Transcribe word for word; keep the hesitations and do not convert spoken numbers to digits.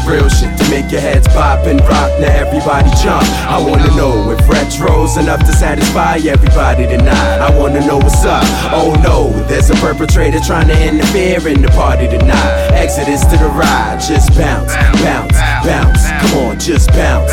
Real shit to make your heads pop and rock. Now everybody jump. I wanna know if retro's enough to satisfy everybody tonight. I wanna know what's up. Oh no, there's a perpetrator trying to interfere in the party tonight. Exodus to the ride, just bounce, bounce, bounce. Come on, just bounce.